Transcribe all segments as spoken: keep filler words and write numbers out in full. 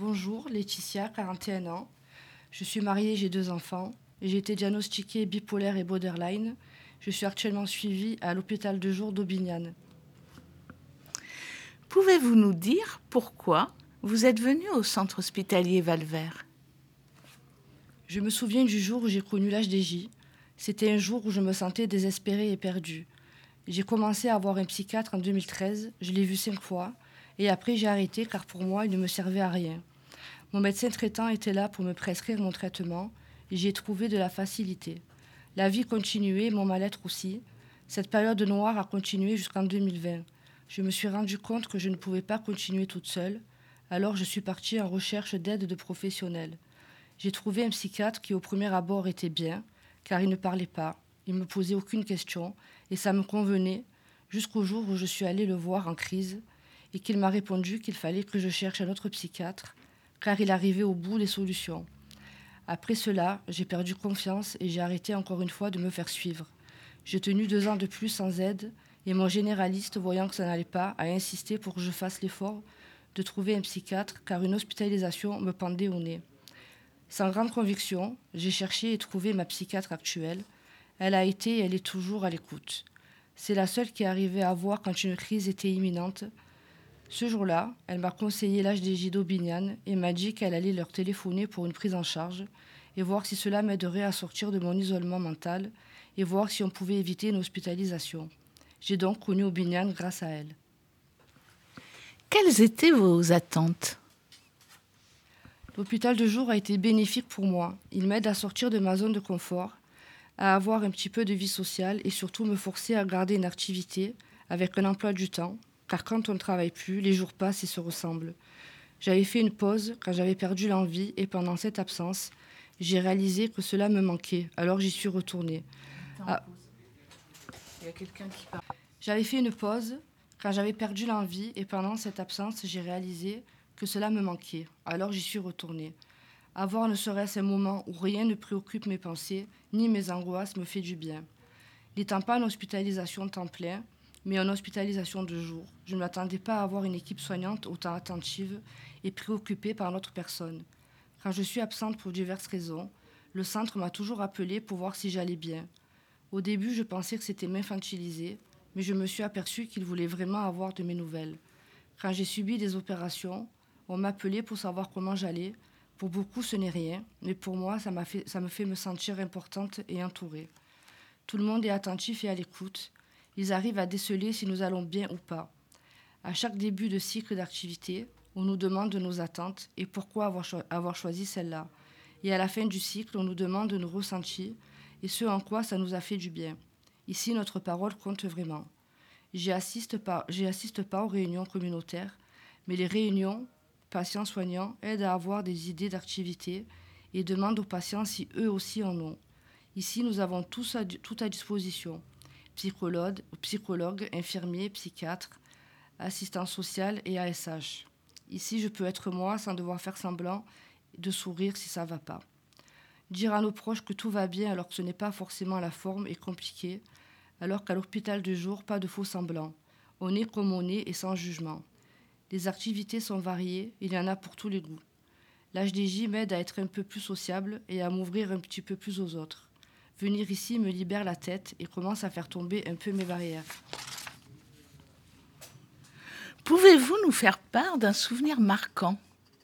Bonjour, Laetitia, quarante et un ans. Je suis mariée, j'ai deux enfants. J'ai été diagnostiquée bipolaire et borderline. Je suis actuellement suivie à l'hôpital de jour d'Aubignan. Pouvez-vous nous dire pourquoi vous êtes venu au centre hospitalier Val-Vert ? Je me souviens du jour où j'ai connu l'H D J. C'était un jour où je me sentais désespérée et perdue. J'ai commencé à voir un psychiatre en deux mille treize, je l'ai vu cinq fois, et après j'ai arrêté car pour moi il ne me servait à rien. Mon médecin traitant était là pour me prescrire mon traitement, et j'y ai trouvé de la facilité. La vie continuait, mon mal-être aussi. Cette période noire a continué jusqu'en deux mille vingt. Je me suis rendu compte que je ne pouvais pas continuer toute seule, alors je suis partie en recherche d'aide de professionnels. J'ai trouvé un psychiatre qui au premier abord était bien, car il ne parlait pas, il ne me posait aucune question, et ça me convenait, jusqu'au jour où je suis allée le voir en crise, et qu'il m'a répondu qu'il fallait que je cherche un autre psychiatre, car il arrivait au bout des solutions. Après cela, j'ai perdu confiance et j'ai arrêté encore une fois de me faire suivre. J'ai tenu deux ans de plus sans aide, et mon généraliste, voyant que ça n'allait pas, a insisté pour que je fasse l'effort de trouver un psychiatre, car une hospitalisation me pendait au nez. Sans grande conviction, j'ai cherché et trouvé ma psychiatre actuelle. Elle a été et elle est toujours à l'écoute. C'est la seule qui arrivait à voir quand une crise était imminente. Ce jour-là, elle m'a conseillé l'H D J d'Aubignan et m'a dit qu'elle allait leur téléphoner pour une prise en charge et voir si cela m'aiderait à sortir de mon isolement mental et voir si on pouvait éviter une hospitalisation. J'ai donc connu Aubignan grâce à elle. Quelles étaient vos attentes ? L'hôpital de jour a été bénéfique pour moi. Il m'aide à sortir de ma zone de confort, à avoir un petit peu de vie sociale et surtout me forcer à garder une activité avec un emploi du temps, car quand on ne travaille plus, les jours passent et se ressemblent. J'avais fait une pause quand j'avais perdu l'envie et pendant cette absence, j'ai réalisé que cela me manquait, alors j'y suis retournée. Ah. Il y a quelqu'un qui parle. J'avais fait une pause quand j'avais perdu l'envie et pendant cette absence, j'ai réalisé que cela me manquait, alors j'y suis retournée. Avoir ne serait-ce un moment où rien ne préoccupe mes pensées, ni mes angoisses me fait du bien. N'étant pas en hospitalisation temps plein, mais en hospitalisation de jour, je ne m'attendais pas à avoir une équipe soignante autant attentive et préoccupée par notre personne. Quand je suis absente pour diverses raisons, le centre m'a toujours appelée pour voir si j'allais bien. Au début, je pensais que c'était m'infantiliser, mais je me suis aperçue qu'il voulait vraiment avoir de mes nouvelles. Quand j'ai subi des opérations, on m'appelait pour savoir comment j'allais. Pour beaucoup, ce n'est rien, mais pour moi, ça m'a fait, ça me fait me sentir importante et entourée. Tout le monde est attentif et à l'écoute. Ils arrivent à déceler si nous allons bien ou pas. À chaque début de cycle d'activité, on nous demande de nos attentes et pourquoi avoir, cho- avoir choisi celle-là. Et à la fin du cycle, on nous demande de nos ressentis et ce en quoi ça nous a fait du bien. Ici, notre parole compte vraiment. J'y assiste pas, j'y assiste pas aux réunions communautaires, mais les réunions patients-soignants aident à avoir des idées d'activité et demandent aux patients si eux aussi en ont. Ici, nous avons tous à, tout à disposition. Psychologues, psychologues, infirmiers, psychiatres, assistants sociaux et A S H. Ici, je peux être moi sans devoir faire semblant de sourire si ça ne va pas. Dire à nos proches que tout va bien alors que ce n'est pas forcément la forme est compliqué, alors qu'à l'hôpital de jour, pas de faux semblants. On est comme on est et sans jugement. Les activités sont variées, il y en a pour tous les goûts. L'H D J m'aide à être un peu plus sociable et à m'ouvrir un petit peu plus aux autres. Venir ici me libère la tête et commence à faire tomber un peu mes barrières. Pouvez-vous nous faire part d'un souvenir marquant ?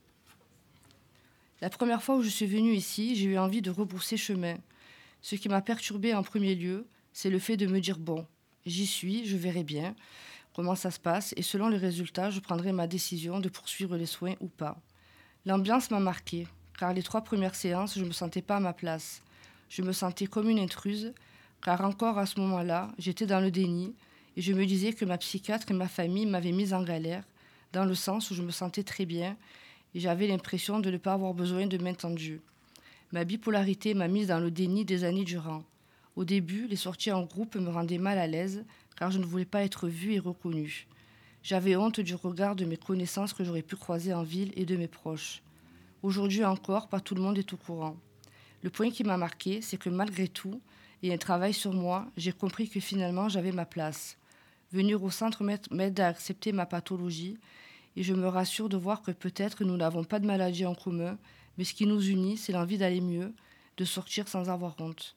La première fois où je suis venue ici, j'ai eu envie de rebrousser chemin. Ce qui m'a perturbée en premier lieu, c'est le fait de me dire « bon, j'y suis, je verrai bien comment ça se passe et selon les résultats, je prendrai ma décision de poursuivre les soins ou pas ». L'ambiance m'a marquée, car les trois premières séances, je ne me sentais pas à ma place. Je me sentais comme une intruse, car encore à ce moment-là, j'étais dans le déni et je me disais que ma psychiatre et ma famille m'avaient mise en galère, dans le sens où je me sentais très bien et j'avais l'impression de ne pas avoir besoin de main tendue. Ma bipolarité m'a mise dans le déni des années durant. Au début, les sorties en groupe me rendaient mal à l'aise, car je ne voulais pas être vue et reconnue. J'avais honte du regard de mes connaissances que j'aurais pu croiser en ville et de mes proches. Aujourd'hui encore, pas tout le monde est au courant. Le point qui m'a marqué, c'est que malgré tout, et un travail sur moi, j'ai compris que finalement j'avais ma place. Venir au centre m'aide à accepter ma pathologie Et je me rassure de voir que peut-être nous n'avons pas de maladie en commun, mais ce qui nous unit, c'est l'envie d'aller mieux, de sortir sans avoir honte.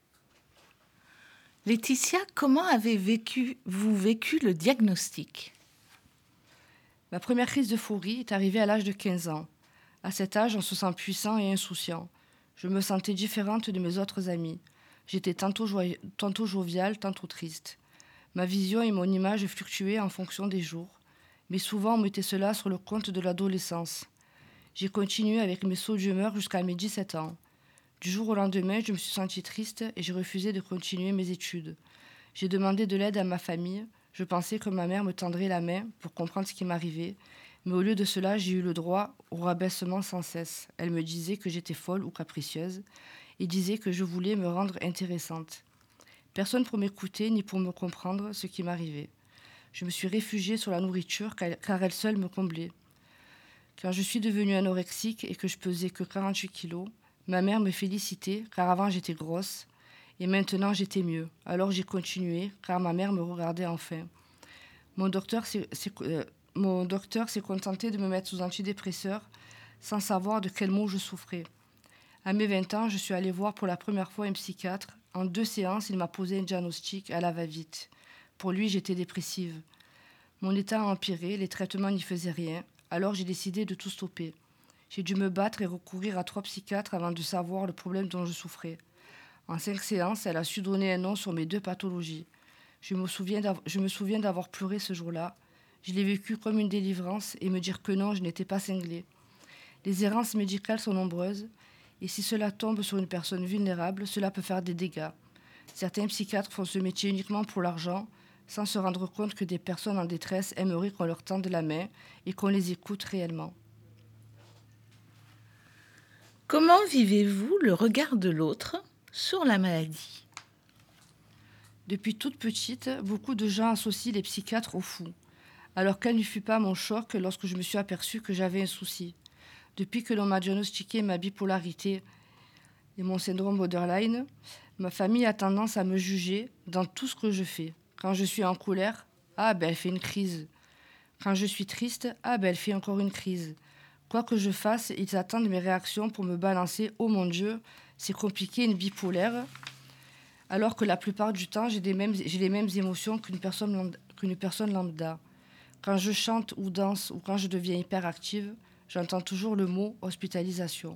Laetitia, comment avez-vous vécu, vous vécu le diagnostic ? Ma première crise d'euphorie est arrivée à l'âge de quinze ans. À cet âge, on se sent puissant et insouciant. Je me sentais différente de mes autres amis. J'étais tantôt, joyeux, tantôt joviale, tantôt triste. Ma vision et mon image fluctuaient en fonction des jours, mais souvent on mettait cela sur le compte de l'adolescence. J'ai continué avec mes sauts d'humeur jusqu'à mes dix-sept ans. Du jour au lendemain, je me suis sentie triste et j'ai refusé de continuer mes études. J'ai demandé de l'aide à ma famille. Je pensais que ma mère me tendrait la main pour comprendre ce qui m'arrivait, mais au lieu de cela, j'ai eu le droit au rabaissement sans cesse. Elle me disait que j'étais folle ou capricieuse et disait que je voulais me rendre intéressante. Personne pour m'écouter ni pour me comprendre ce qui m'arrivait. Je me suis réfugiée sur la nourriture car elle seule me comblait. Quand je suis devenue anorexique et que je pesais que quarante-huit kilos, ma mère me félicitait car avant j'étais grosse et maintenant j'étais mieux. Alors j'ai continué car ma mère me regardait enfin. Mon docteur s'est, s'est, euh, mon docteur s'est contenté de me mettre sous antidépresseurs sans savoir de quel mot je souffrais. À mes vingt ans, je suis allée voir pour la première fois un psychiatre. En deux séances, il m'a posé un diagnostic à la va-vite. Pour lui, j'étais dépressive. Mon état a empiré, les traitements n'y faisaient rien. Alors j'ai décidé de tout stopper. J'ai dû me battre et recourir à trois psychiatres avant de savoir le problème dont je souffrais. En cinq séances, elle a su donner un nom sur mes deux pathologies. Je me souviens d'avoir, je me souviens d'avoir pleuré ce jour-là. Je l'ai vécu comme une délivrance et me dire que non, je n'étais pas cinglée. Les errances médicales sont nombreuses et si cela tombe sur une personne vulnérable, cela peut faire des dégâts. Certains psychiatres font ce métier uniquement pour l'argent, sans se rendre compte que des personnes en détresse aimeraient qu'on leur tende la main et qu'on les écoute réellement. Comment vivez-vous le regard de l'autre sur la maladie ? Depuis toute petite, beaucoup de gens associent les psychiatres aux fous. Alors quel ne fut pas mon choc lorsque je me suis aperçue que j'avais un souci. Depuis que l'on m'a diagnostiqué ma bipolarité et mon syndrome borderline, ma famille a tendance à me juger dans tout ce que je fais. Quand je suis en colère, ah ben elle fait une crise. Quand je suis triste, ah ben elle fait encore une crise. Quoi que je fasse, ils attendent mes réactions pour me balancer « Oh mon Dieu, c'est compliqué, une bipolaire », alors que la plupart du temps, j'ai, des mêmes, j'ai les mêmes émotions qu'une personne, lambda, qu'une personne lambda. Quand je chante ou danse ou quand je deviens hyperactive, j'entends toujours le mot « hospitalisation ».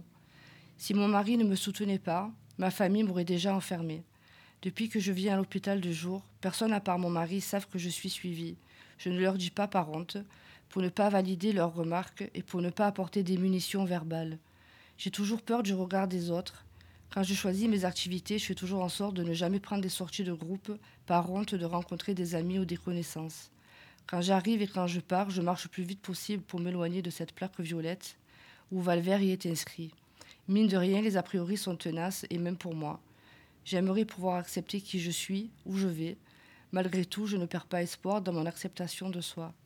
Si mon mari ne me soutenait pas, ma famille m'aurait déjà enfermée. Depuis que je vis à l'hôpital de jour, personne à part mon mari savent que je suis suivie. Je ne leur dis pas par honte, pour ne pas valider leurs remarques et pour ne pas apporter des munitions verbales. J'ai toujours peur du regard des autres. Quand je choisis mes activités, je fais toujours en sorte de ne jamais prendre des sorties de groupe par honte de rencontrer des amis ou des connaissances. Quand j'arrive et quand je pars, je marche le plus vite possible pour m'éloigner de cette plaque violette où Valvert y est inscrit. Mine de rien, les a priori sont tenaces et même pour moi. J'aimerais pouvoir accepter qui je suis, où je vais. Malgré tout, je ne perds pas espoir dans mon acceptation de soi.